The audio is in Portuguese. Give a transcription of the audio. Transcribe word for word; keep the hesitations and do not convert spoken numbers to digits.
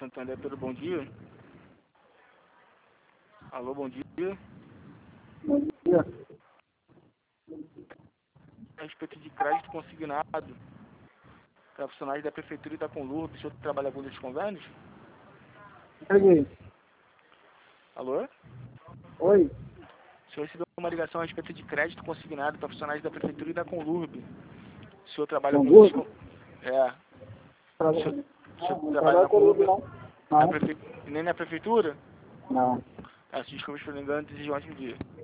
Santander, pelo bom dia. Alô, bom dia. Bom dia. A respeito de crédito consignado para funcionários da Prefeitura e da Conlurb, o senhor trabalha algum desses convênios? Peguei. Alô? Oi. O senhor recebeu uma ligação a respeito de crédito consignado para funcionários da Prefeitura e da Conlurb. O senhor trabalha com Conlurb? desses... É. Tra... O senhor, o senhor Não, trabalha na Conlurb, Conlurb? não. Na Não. prefe... Nem na Prefeitura? Não. Ah, se desculpa, se for engano, desejo um ótimo dia.